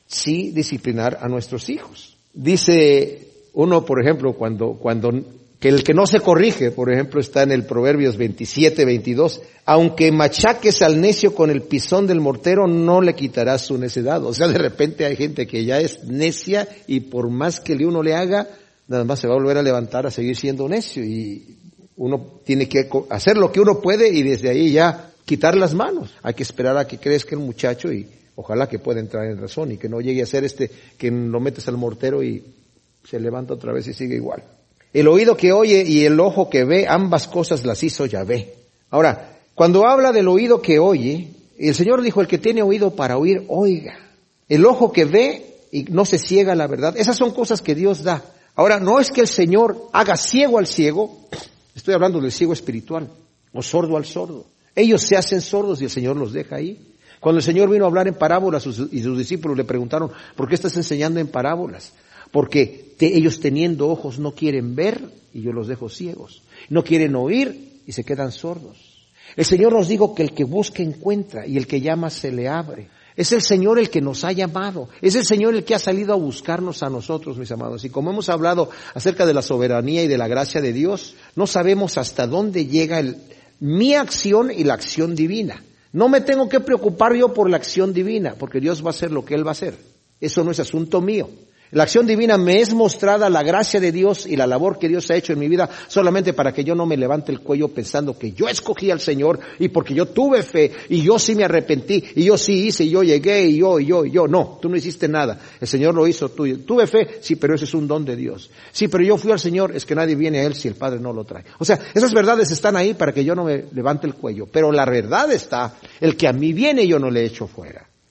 sí disciplinar a nuestros hijos. Dice uno, por ejemplo, cuando, cuando, que el que no se corrige, por ejemplo, está en el Proverbios veintisiete veintidós, aunque machaques al necio con el pisón del mortero, no le quitarás su necedad. O sea, de repente hay gente que ya es necia y por más que uno le haga, nada más se va a volver a levantar a seguir siendo necio, y uno tiene que hacer lo que uno puede y desde ahí ya quitar las manos. Hay que esperar a que crezca el muchacho y ojalá que pueda entrar en razón y que no llegue a ser este que lo metes al mortero y se levanta otra vez y sigue igual. El oído que oye y el ojo que ve, ambas cosas las hizo Yahvé. Ahora, cuando habla del oído que oye, el Señor dijo, el que tiene oído para oír, oiga. El ojo que ve y no se ciega a la verdad, esas son cosas que Dios da. Ahora, no es que el Señor haga ciego al ciego, estoy hablando del ciego espiritual, o sordo al sordo. Ellos se hacen sordos y el Señor los deja ahí. Cuando el Señor vino a hablar en parábolas y sus discípulos le preguntaron, ¿por qué estás enseñando en parábolas? Porque te, ellos teniendo ojos no quieren ver y yo los dejo ciegos. No quieren oír y se quedan sordos. El Señor nos dijo que el que busca encuentra y el que llama se le abre. Es el Señor el que nos ha llamado. Es el Señor el que ha salido a buscarnos a nosotros, mis amados. Y como hemos hablado acerca de la soberanía y de la gracia de Dios, no sabemos hasta dónde llega el, mi acción y la acción divina. No me tengo que preocupar yo por la acción divina, porque Dios va a hacer lo que Él va a hacer. Eso no es asunto mío. La acción divina me es mostrada la gracia de Dios y la labor que Dios ha hecho en mi vida solamente para que yo no me levante el cuello pensando que yo escogí al Señor y porque yo tuve fe y yo sí me arrepentí y yo sí hice y yo llegué y yo y yo y yo. No, tú no hiciste nada. El Señor lo hizo tú. Tuve fe, sí, pero ese es un don de Dios. Sí, pero yo fui al Señor, es que nadie viene a Él si el Padre no lo trae. O sea, esas verdades están ahí para que yo no me levante el cuello. Pero la verdad está, el que a mí viene yo no le echo fuera.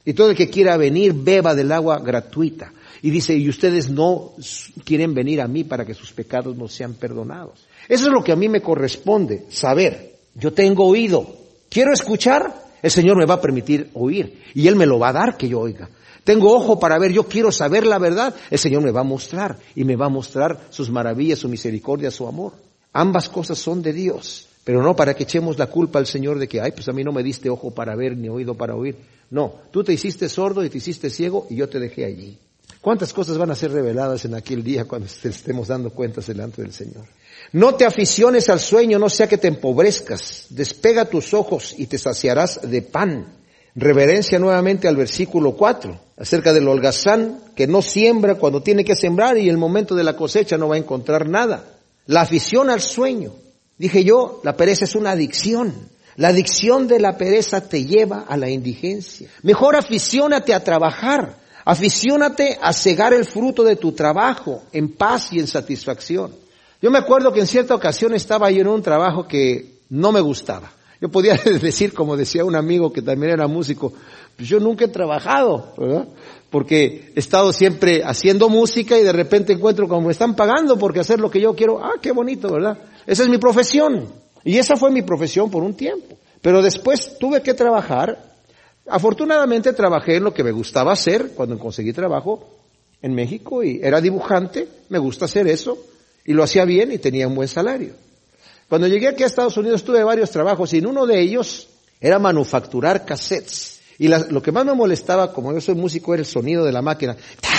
Y todo el que quiera venir, beba del agua gratuita. Y dice, y ustedes no quieren venir a mí para que sus pecados no sean perdonados. Eso es lo que a mí me corresponde, saber. Yo tengo oído. ¿Quiero escuchar? El Señor me va a permitir oír. Y Él me lo va a dar que yo oiga. Tengo ojo para ver, yo quiero saber la verdad. El Señor me va a mostrar. Y me va a mostrar sus maravillas, su misericordia, su amor. Ambas cosas son de Dios. Pero no para que echemos la culpa al Señor de que, ay, pues a mí no me diste ojo para ver ni oído para oír. No, tú te hiciste sordo y te hiciste ciego y yo te dejé allí. ¿Cuántas cosas van a ser reveladas en aquel día cuando estemos dando cuentas delante del Señor? No te aficiones al sueño, no sea que te empobrezcas. Despega tus ojos y te saciarás de pan. Reverencia nuevamente al versículo cuatro, acerca del holgazán que no siembra cuando tiene que sembrar y en el momento de la cosecha no va a encontrar nada. La afición al sueño. Dije yo, la pereza es una adicción. La adicción de la pereza te lleva a la indigencia. Mejor aficiónate a trabajar. Aficiónate a cegar el fruto de tu trabajo en paz y en satisfacción. Yo me acuerdo que en cierta ocasión estaba yo en un trabajo que no me gustaba. Yo podía decir, como decía un amigo que también era músico, pues yo nunca he trabajado, ¿verdad? Porque he estado siempre haciendo música y de repente encuentro como me están pagando porque hacer lo que yo quiero. Ah, qué bonito, ¿verdad? Esa es mi profesión. Y esa fue mi profesión por un tiempo. Pero después tuve que trabajar. Afortunadamente trabajé en lo que me gustaba hacer cuando conseguí trabajo en México y era dibujante. Me gusta hacer eso y lo hacía bien y tenía un buen salario. Cuando llegué aquí a Estados Unidos tuve varios trabajos y en uno de ellos era manufacturar cassettes. Y la, lo que más me molestaba, como yo soy músico, era el sonido de la máquina.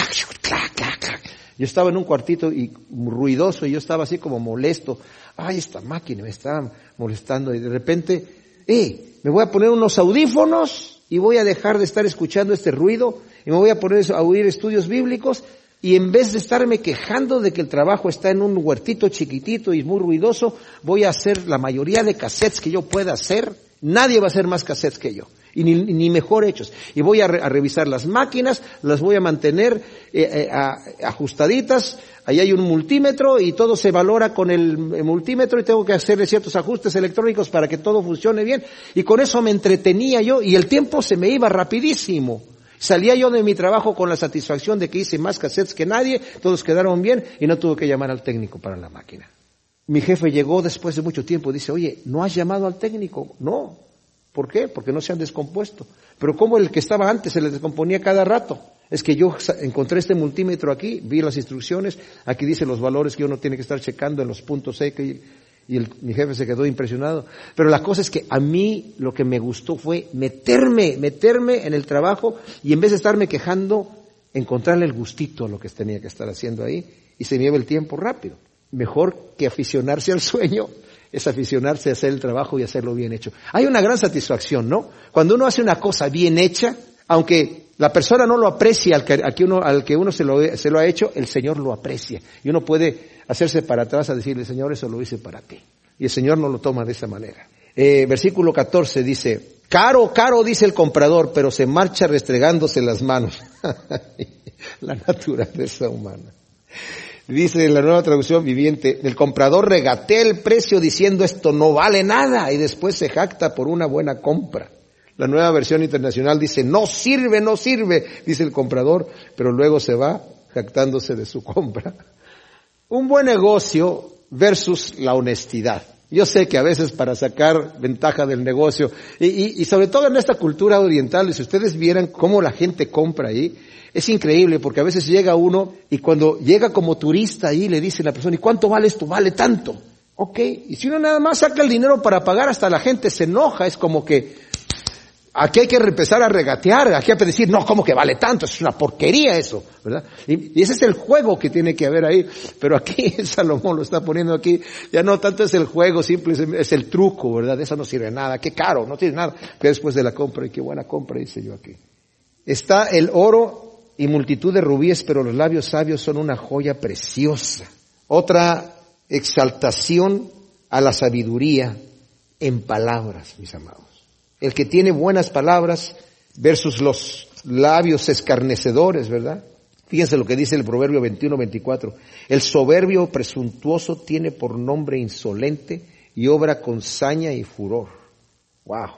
Yo estaba en un cuartito y ruidoso y yo estaba así como molesto. Ay, esta máquina me estaba molestando y de repente, eh, me voy a poner unos audífonos y voy a dejar de estar escuchando este ruido y me voy a poner a oír estudios bíblicos y en vez de estarme quejando de que el trabajo está en un huertito chiquitito y muy ruidoso, voy a hacer la mayoría de cassettes que yo pueda hacer. Nadie va a hacer más cassettes que yo. Y ni, ni mejor hechos. Y voy a, re, a revisar las máquinas, las voy a mantener eh, eh, a, ajustaditas. Ahí hay un multímetro y todo se valora con el, el multímetro y tengo que hacerle ciertos ajustes electrónicos para que todo funcione bien. Y con eso me entretenía yo y el tiempo se me iba rapidísimo. Salía yo de mi trabajo con la satisfacción de que hice más cassettes que nadie, todos quedaron bien y no tuve que llamar al técnico para la máquina. Mi jefe llegó después de mucho tiempo y dice, oye, ¿no has llamado al técnico? No. ¿Por qué? Porque no se han descompuesto. Pero como el que estaba antes se les descomponía cada rato. Es que yo encontré este multímetro aquí, vi las instrucciones, aquí dice los valores que uno tiene que estar checando en los puntos E y, y el, mi jefe se quedó impresionado. Pero la cosa es que a mí lo que me gustó fue meterme, meterme en el trabajo y en vez de estarme quejando, encontrarle el gustito a lo que tenía que estar haciendo ahí y se me iba el tiempo rápido. Mejor que aficionarse al sueño es aficionarse a hacer el trabajo y hacerlo bien hecho. Hay una gran satisfacción, ¿no? Cuando uno hace una cosa bien hecha, aunque la persona no lo aprecie al que, al que uno, al que uno se lo, se lo ha hecho, el Señor lo aprecia. Y uno puede hacerse para atrás a decirle, Señor, eso lo hice para ti. Y el Señor no lo toma de esa manera. Eh, versículo catorce dice, caro, caro, dice el comprador, pero se marcha restregándose las manos. La naturaleza humana. Dice en la Nueva Traducción Viviente, el comprador regatea el precio diciendo esto no vale nada y después se jacta por una buena compra. La Nueva Versión Internacional dice no sirve, no sirve, dice el comprador, pero luego se va jactándose de su compra. Un buen negocio versus la honestidad. Yo sé que a veces para sacar ventaja del negocio, y, y, y sobre todo en esta cultura oriental, si ustedes vieran cómo la gente compra ahí, es increíble porque a veces llega uno y cuando llega como turista ahí le dice a la persona, ¿y cuánto vale esto? Vale tanto. Ok, y si uno nada más saca el dinero para pagar, hasta la gente se enoja, es como que aquí hay que empezar a regatear, aquí hay que decir, no, ¿cómo que vale tanto? Es una porquería eso, ¿verdad? Y, y ese es el juego que tiene que haber ahí, pero aquí Salomón lo está poniendo aquí, ya no tanto es el juego, simple es, es el truco, ¿verdad? Eso no sirve de nada, qué caro, no tiene nada, que después de la compra, y qué buena compra hice yo aquí. Está el oro y multitud de rubíes, pero los labios sabios son una joya preciosa. Otra exaltación a la sabiduría en palabras, mis amados. El que tiene buenas palabras versus los labios escarnecedores, ¿verdad? Fíjense lo que dice el Proverbio veintiuno veinticuatro. El soberbio presuntuoso tiene por nombre insolente y obra con saña y furor. Wow.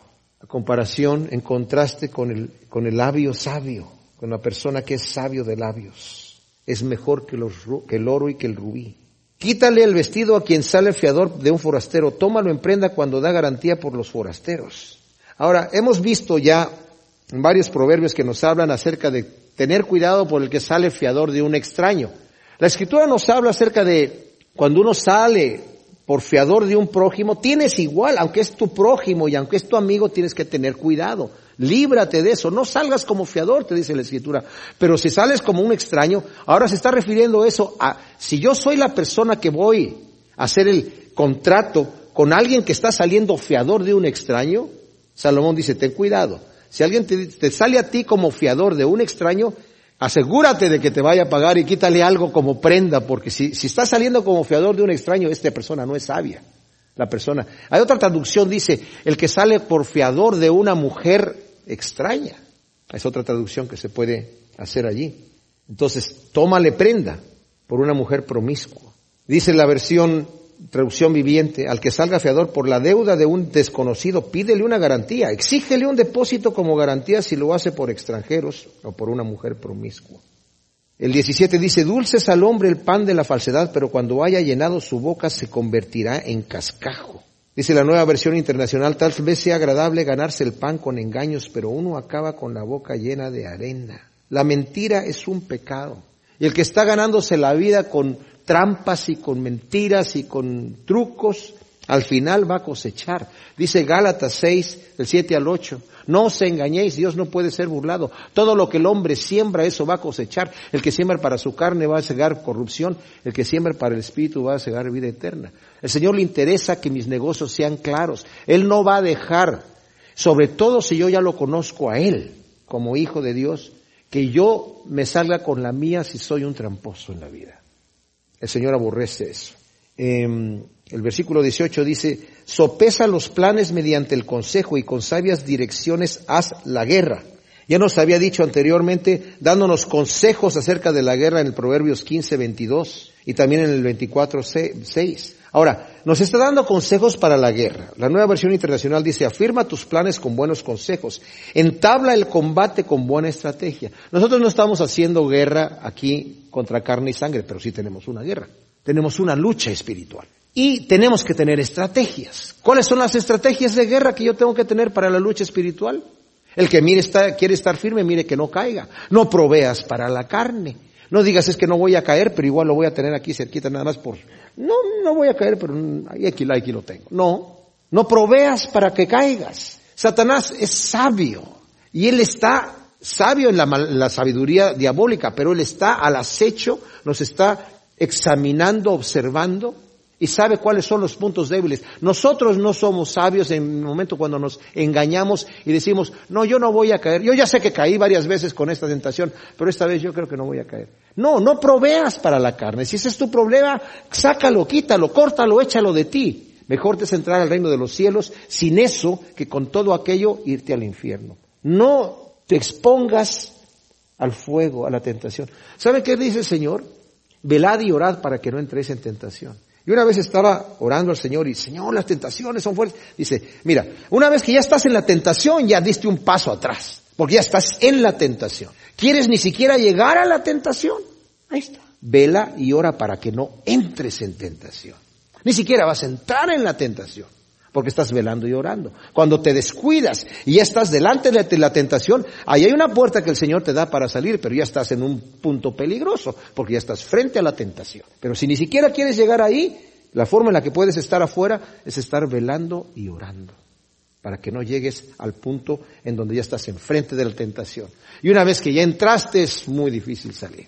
a comparación, en contraste con el, con el labio sabio, con la persona que es sabio de labios. Es mejor que, los, que el oro y que el rubí. Quítale el vestido a quien sale fiador de un forastero, tómalo en prenda cuando da garantía por los forasteros. Ahora, hemos visto ya varios proverbios que nos hablan acerca de tener cuidado por el que sale fiador de un extraño. La Escritura nos habla acerca de cuando uno sale por fiador de un prójimo, tienes igual, aunque es tu prójimo y aunque es tu amigo, tienes que tener cuidado. Líbrate de eso, no salgas como fiador, te dice la Escritura. Pero si sales como un extraño, ahora se está refiriendo eso a, si yo soy la persona que voy a hacer el contrato con alguien que está saliendo fiador de un extraño, Salomón dice, ten cuidado. Si alguien te, te sale a ti como fiador de un extraño, asegúrate de que te vaya a pagar y quítale algo como prenda, porque si, si estás saliendo como fiador de un extraño, esta persona no es sabia. La persona. Hay otra traducción, dice, el que sale por fiador de una mujer extraña. Es otra traducción que se puede hacer allí. Entonces, tómale prenda por una mujer promiscua. Dice la versión, traducción viviente, al que salga fiador por la deuda de un desconocido, pídele una garantía, exígele un depósito como garantía si lo hace por extranjeros o por una mujer promiscua. El diecisiete dice, dulce es al hombre el pan de la falsedad, pero cuando haya llenado su boca se convertirá en cascajo. Dice la Nueva Versión Internacional, tal vez sea agradable ganarse el pan con engaños, pero uno acaba con la boca llena de arena. La mentira es un pecado. Y el que está ganándose la vida con trampas y con mentiras y con trucos, al final va a cosechar. Dice Gálatas seis, del siete al ocho. No os engañéis, Dios no puede ser burlado. Todo lo que el hombre siembra, eso va a cosechar. El que siembra para su carne va a cegar corrupción. El que siembra para el espíritu va a cegar vida eterna. El Señor le interesa que mis negocios sean claros. Él no va a dejar, sobre todo si yo ya lo conozco a Él, como hijo de Dios, que yo me salga con la mía si soy un tramposo en la vida. El Señor aborrece eso. Eh, el versículo dieciocho dice, sopesa los planes mediante el consejo y con sabias direcciones haz la guerra. Ya nos había dicho anteriormente, dándonos consejos acerca de la guerra en el Proverbios quince, veintidós y también en el veinticuatro, seis. Ahora, nos está dando consejos para la guerra. La Nueva Versión Internacional dice, afirma tus planes con buenos consejos, entabla el combate con buena estrategia. Nosotros no estamos haciendo guerra aquí contra carne y sangre, pero sí tenemos una guerra. Tenemos una lucha espiritual. Y tenemos que tener estrategias. ¿Cuáles son las estrategias de guerra que yo tengo que tener para la lucha espiritual? El que mire está, quiere estar firme, mire que no caiga. No proveas para la carne. No digas, es que no voy a caer, pero igual lo voy a tener aquí cerquita nada más por... No, no voy a caer, pero aquí, aquí lo tengo. No, no proveas para que caigas. Satanás es sabio y él está sabio en la, la sabiduría diabólica, pero él está al acecho, nos está examinando, observando y sabe cuáles son los puntos débiles. Nosotros no somos sabios en el momento cuando nos engañamos y decimos, no, yo no voy a caer. Yo ya sé que caí varias veces con esta tentación, pero esta vez yo creo que no voy a caer. No, no proveas para la carne. Si ese es tu problema, sácalo, quítalo, córtalo, échalo de ti. Mejor te es entrar al reino de los cielos sin eso que con todo aquello irte al infierno. No te expongas al fuego, a la tentación. ¿Sabe qué dice el Señor? Velad y orad para que no entréis en tentación. Y una vez estaba orando al Señor y, Señor, las tentaciones son fuertes. Dice, mira, una vez que ya estás en la tentación, ya diste un paso atrás, porque ya estás en la tentación. ¿Quieres ni siquiera llegar a la tentación? Ahí está. Vela y ora para que no entres en tentación. Ni siquiera vas a entrar en la tentación, porque estás velando y orando. Cuando te descuidas y ya estás delante de la tentación, ahí hay una puerta que el Señor te da para salir, pero ya estás en un punto peligroso, porque ya estás frente a la tentación. Pero si ni siquiera quieres llegar ahí, la forma en la que puedes estar afuera es estar velando y orando, para que no llegues al punto en donde ya estás enfrente de la tentación. Y una vez que ya entraste, es muy difícil salir.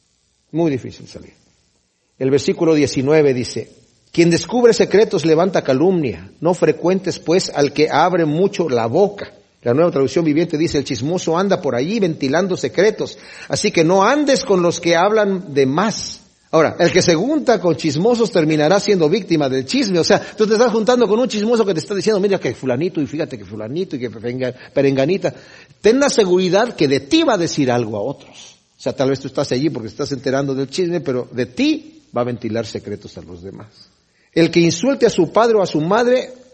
Muy difícil salir. El versículo diecinueve dice, quien descubre secretos levanta calumnia, no frecuentes pues al que abre mucho la boca. La Nueva Traducción Viviente dice, el chismoso anda por allí ventilando secretos, así que no andes con los que hablan de más. Ahora, el que se junta con chismosos terminará siendo víctima del chisme. O sea, tú te estás juntando con un chismoso que te está diciendo, mira que fulanito y fíjate que fulanito y que perenganita. Ten la seguridad que de ti va a decir algo a otros. O sea, tal vez tú estás allí porque estás enterando del chisme, pero de ti va a ventilar secretos a los demás. El que insulte a su padre o a su madre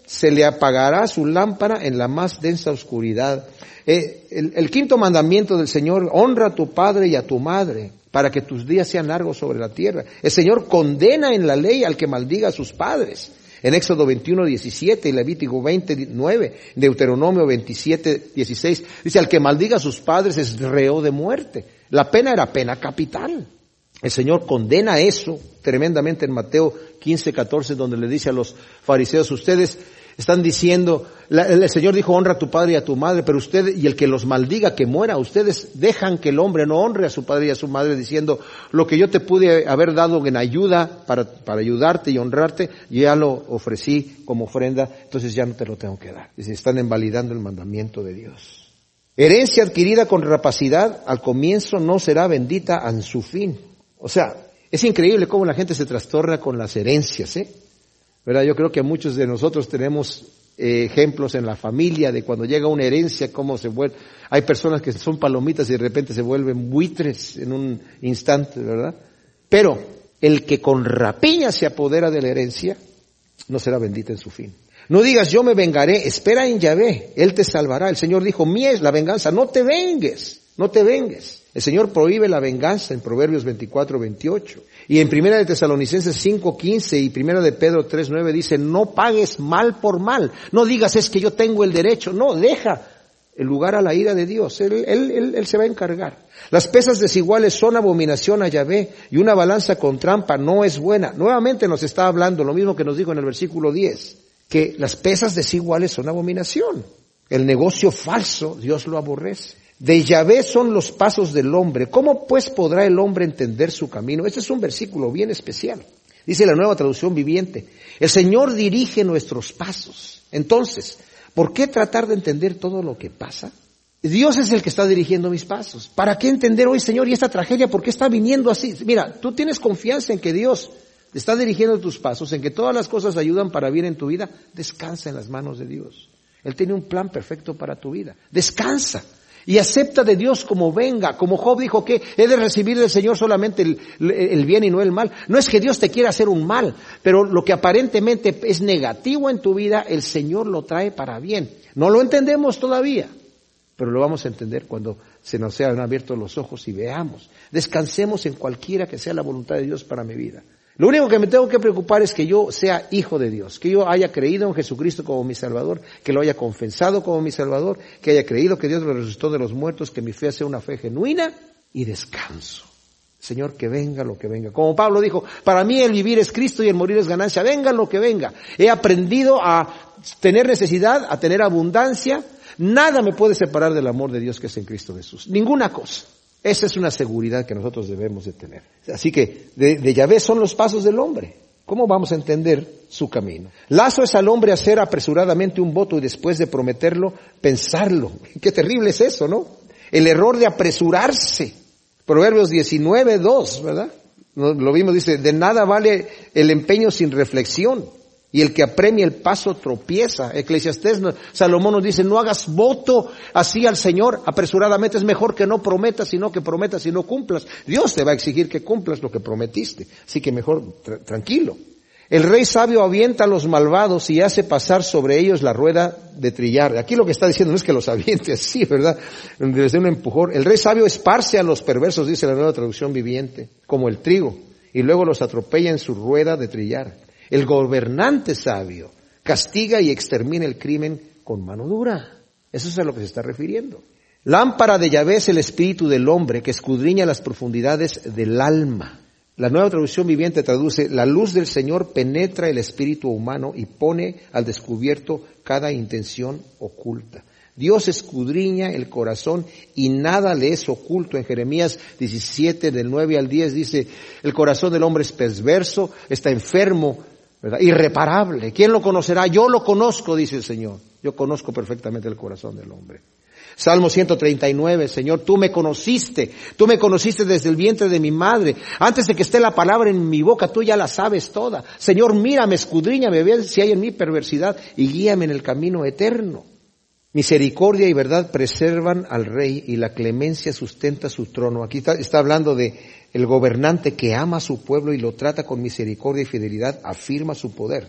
se le apagará su lámpara en la más densa oscuridad. Eh, el, el quinto mandamiento del Señor: honra a tu padre y a tu madre, para que tus días sean largos sobre la tierra. El Señor condena en la ley al que maldiga a sus padres. En Éxodo veintiuno, diecisiete y Levítico veinte, nueve, Deuteronomio veintisiete, dieciséis, dice: al que maldiga a sus padres es reo de muerte. La pena era pena capital. El Señor condena eso tremendamente en Mateo quince, catorce, donde le dice a los fariseos: ustedes están diciendo, la, el Señor dijo, honra a tu padre y a tu madre, pero usted, y el que los maldiga, que muera. Ustedes dejan que el hombre no honre a su padre y a su madre, diciendo, lo que yo te pude haber dado en ayuda para, para ayudarte y honrarte, yo ya lo ofrecí como ofrenda, entonces ya no te lo tengo que dar. Dice, están invalidando el mandamiento de Dios. Herencia adquirida con rapacidad, al comienzo no será bendita en su fin. O sea, es increíble cómo la gente se trastorna con las herencias, ¿eh? ¿Verdad? Yo creo que muchos de nosotros tenemos eh, ejemplos en la familia de cuando llega una herencia, cómo se vuelve. Hay personas que son palomitas y de repente se vuelven buitres en un instante, ¿verdad? Pero el que con rapiña se apodera de la herencia, no será bendita en su fin. No digas, yo me vengaré, espera en Yahvé, Él te salvará. El Señor dijo, mía es la venganza, no te vengues, no te vengues. El Señor prohíbe la venganza en Proverbios veinticuatro, veintiocho. Y en Primera de Tesalonicenses cinco, quince y Primera de Pedro tres, nueve dice, no pagues mal por mal. No digas, es que yo tengo el derecho. No, deja el lugar a la ira de Dios. Él, él, él, él se va a encargar. Las pesas desiguales son abominación a Yahvé, y una balanza con trampa no es buena. Nuevamente nos está hablando lo mismo que nos dijo en el versículo diez, que las pesas desiguales son abominación. El negocio falso, Dios lo aborrece. De Yahvé son los pasos del hombre. ¿Cómo pues podrá el hombre entender su camino? Este es un versículo bien especial. Dice la Nueva Traducción Viviente, el Señor dirige nuestros pasos. Entonces, ¿por qué tratar de entender todo lo que pasa? Dios es el que está dirigiendo mis pasos. ¿Para qué entender hoy, Señor, y esta tragedia? ¿Por qué está viniendo así? Mira, tú tienes confianza en que Dios está dirigiendo tus pasos, en que todas las cosas ayudan para bien en tu vida. Descansa en las manos de Dios. Él tiene un plan perfecto para tu vida. Descansa. Y acepta de Dios como venga, como Job dijo que he de recibir del Señor solamente el, el bien y no el mal. No es que Dios te quiera hacer un mal, pero lo que aparentemente es negativo en tu vida, el Señor lo trae para bien. No lo entendemos todavía, pero lo vamos a entender cuando se nos sean abiertos los ojos y veamos. Descansemos en cualquiera que sea la voluntad de Dios para mi vida. Lo único que me tengo que preocupar es que yo sea hijo de Dios, que yo haya creído en Jesucristo como mi Salvador, que lo haya confesado como mi Salvador, que haya creído que Dios lo resucitó de los muertos, que mi fe sea una fe genuina y descanso. Señor, que venga lo que venga. Como Pablo dijo, para mí el vivir es Cristo y el morir es ganancia. Venga lo que venga. He aprendido a tener necesidad, a tener abundancia. Nada me puede separar del amor de Dios que es en Cristo Jesús. Ninguna cosa. Esa es una seguridad que nosotros debemos de tener. Así que de, de Yahvé son los pasos del hombre. ¿Cómo vamos a entender su camino? Lazo es al hombre hacer apresuradamente un voto y después de prometerlo, pensarlo. Qué terrible es eso, ¿no? El error de apresurarse. Proverbios diecinueve, dos, ¿verdad? Lo vimos, dice, de nada vale el empeño sin reflexión. Y el que apremia el paso tropieza. Eclesiastés, Salomón nos dice, no hagas voto así al Señor apresuradamente. Es mejor que no prometas, sino que prometas y no cumplas. Dios te va a exigir que cumplas lo que prometiste. Así que mejor, tra- tranquilo. El rey sabio avienta a los malvados y hace pasar sobre ellos la rueda de trillar. Aquí lo que está diciendo no es que los aviente así, ¿verdad? Desde un empujón. El rey sabio esparce a los perversos, dice la Nueva Traducción Viviente, como el trigo, y luego los atropella en su rueda de trillar. El gobernante sabio castiga y extermina el crimen con mano dura. Eso es a lo que se está refiriendo. Lámpara de Yahvé es el espíritu del hombre que escudriña las profundidades del alma. La Nueva Traducción Viviente traduce, la luz del Señor penetra el espíritu humano y pone al descubierto cada intención oculta. Dios escudriña el corazón y nada le es oculto. En Jeremías diecisiete, del nueve al diez, dice, el corazón del hombre es perverso, está enfermo, ¿verdad? Irreparable. ¿Quién lo conocerá? Yo lo conozco, dice el Señor. Yo conozco perfectamente el corazón del hombre. Salmo ciento treinta y nueve, Señor, tú me conociste, tú me conociste desde el vientre de mi madre. Antes de que esté la palabra en mi boca, tú ya la sabes toda. Señor, mírame, escudriñame, ve si hay en mí perversidad y guíame en el camino eterno. Misericordia y verdad preservan al rey y la clemencia sustenta su trono. Aquí está, está hablando de el gobernante que ama a su pueblo y lo trata con misericordia y fidelidad, afirma su poder.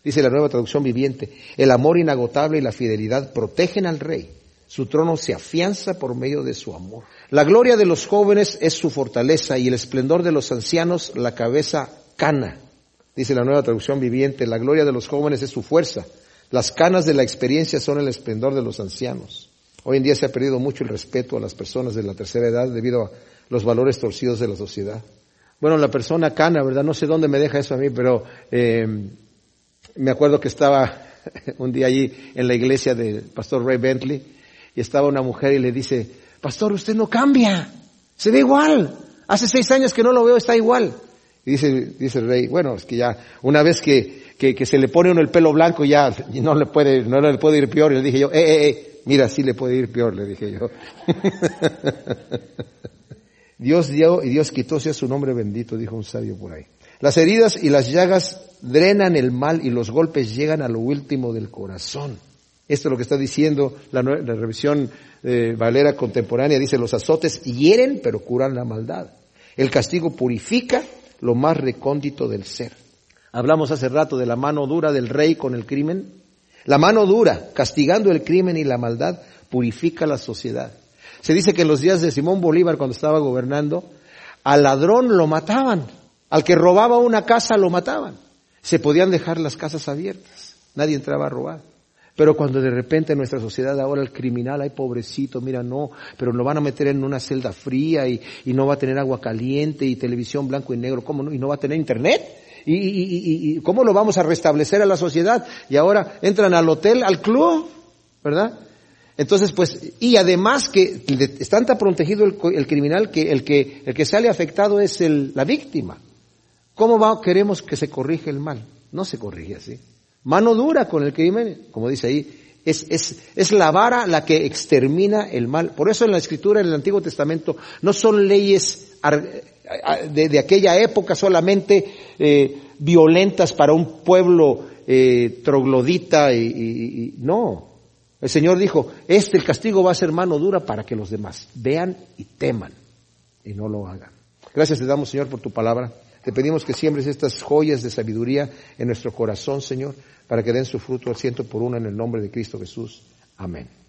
Dice la Nueva Traducción Viviente, el amor inagotable y la fidelidad protegen al rey. Su trono se afianza por medio de su amor. La gloria de los jóvenes es su fortaleza y el esplendor de los ancianos la cabeza cana. Dice la Nueva Traducción Viviente, la gloria de los jóvenes es su fuerza. Las canas de la experiencia son el esplendor de los ancianos. Hoy en día se ha perdido mucho el respeto a las personas de la tercera edad debido a los valores torcidos de la sociedad. Bueno, la persona cana, ¿verdad? No sé dónde me deja eso a mí, pero eh, me acuerdo que estaba un día allí en la iglesia del pastor Ray Bentley y estaba una mujer y le dice, pastor, usted no cambia, se ve igual, hace seis años que no lo veo, está igual. Y dice, dice el rey, bueno, es que ya una vez que, que, que se le pone uno el pelo blanco ya no le puede, no le puede ir peor. Y le dije yo, eh, eh, eh, mira, sí le puede ir peor, le dije yo. Dios dio y Dios quitó, sea su nombre bendito, dijo un sabio por ahí. Las heridas y las llagas drenan el mal y los golpes llegan a lo último del corazón. Esto es lo que está diciendo la, la revisión eh, Valera contemporánea. Dice, los azotes hieren pero curan la maldad. El castigo purifica lo más recóndito del ser. Hablamos hace rato de la mano dura del rey con el crimen. La mano dura, castigando el crimen y la maldad, purifica la sociedad. Se dice que en los días de Simón Bolívar, cuando estaba gobernando, al ladrón lo mataban. Al que robaba una casa lo mataban. Se podían dejar las casas abiertas. Nadie entraba a robar. Pero cuando de repente en nuestra sociedad ahora el criminal, ay pobrecito, mira, no, pero lo van a meter en una celda fría y, y no va a tener agua caliente y televisión blanco y negro, ¿cómo no? Y no va a tener internet. ¿Y, y, y, y cómo lo vamos a restablecer a la sociedad? Y ahora entran al hotel, al club, ¿verdad? Entonces, pues, y además que está tan protegido el, el criminal que el que el que sale afectado es el, la víctima. ¿Cómo va, queremos que se corrija el mal? No se corrige así. Mano dura con el crimen, como dice ahí, es, es, es la vara la que extermina el mal. Por eso en la Escritura, en el Antiguo Testamento, no son leyes de, de aquella época solamente eh, violentas para un pueblo eh, troglodita y, y, y no. El Señor dijo, este el castigo va a ser mano dura para que los demás vean y teman y no lo hagan. Gracias te damos, Señor, por tu palabra. Te pedimos que siembres estas joyas de sabiduría en nuestro corazón, Señor, para que den su fruto al ciento por uno en el nombre de Cristo Jesús. Amén.